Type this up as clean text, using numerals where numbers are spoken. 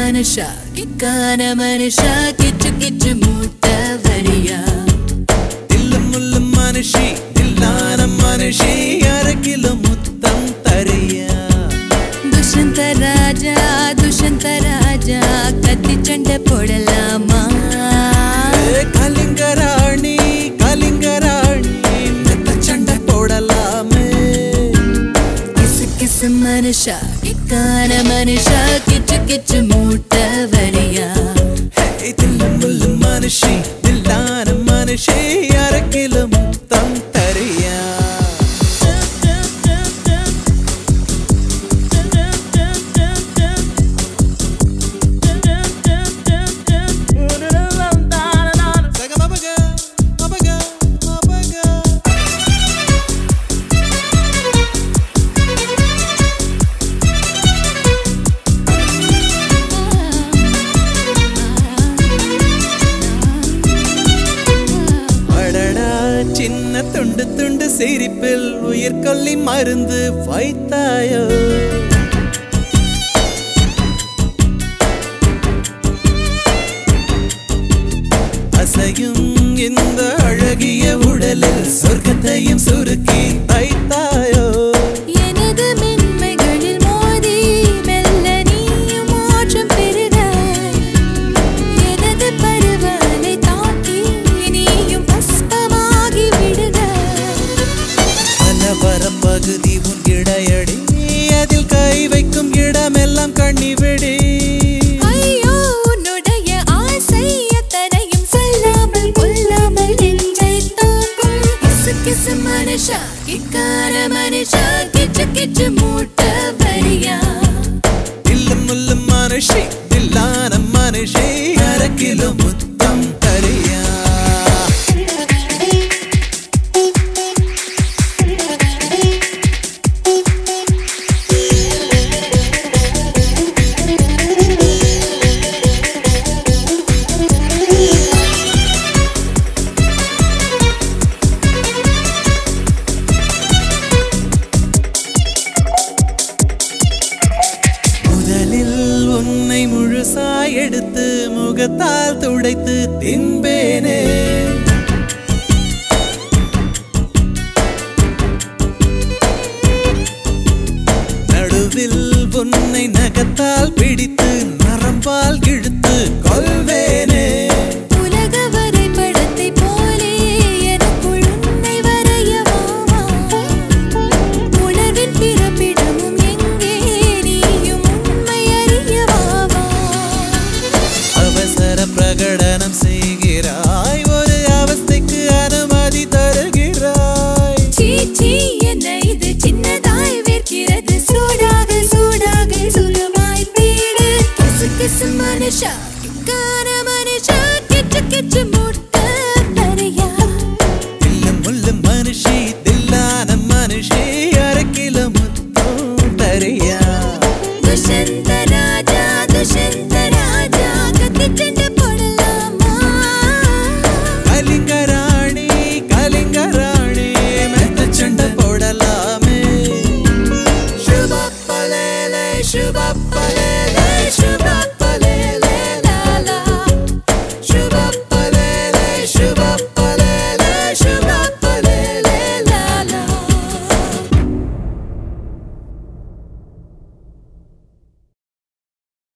மனுஷா கிக்கான மனுஷா கிச்சு கிச்சு மூட்ட வரியா தில்லு முள்ளு மனுஷி தில்லான மனுஷி அரை கிலோ முத்தம் தரியா துஷ்யந்த ராஜா கத்தி சண்டை போடலாமா கலிங்கராணி மெத்த சண்டை போடலாமே கிசு கிசு மனுஷா கிக்கான மனுஷா கிச்சு கிச்சு மூட்ட வரியா தில்லு முள்ளு மனுஷி தில்லான மனுஷி அரை கிலோ முத்தம் தரியா சின்ன துண்டு துண்டு சிரிப்பில் உயிர் கொல்லி மருந்து வைத்தாயோ அசையும் இந்த அழகிய உடலில் சொர்க்கத்தையும் சுருக்கி வைத்தாயோ எனது மென்மைகளில் மோதி மெல்ல நீயும் மாற்றம் பெறுகிறாய் எனது பருவலை தாக்கி நீயும் பஸ்பமாகி விடுகிறாய் பலவர பகுதி உன் இடையடி அதில் கை வைக்கும் இடமெல்லாம் கண்ணி விடி ஐயோ உன்னுடைய ஆசை எத்தனையும் சொல்லாமல் கொல்லாமல் நெஞ்சை தாக்கும் கிசு கிசு மனுஷா கிக்கார மனுஷா கிச்சு கிச்சு மூட்ட வரியா தில்லு முள்ளு மனுஷி தில்லான மனுஷி அரை கிலோ முத்தம் தரியா உன்னை முழுசாய் எடுத்து முகத்தால் துடைத்து தின்பேனே நடுவில் உன்னை நகத்தால் பிடித்து நரம்பால் இழுத்து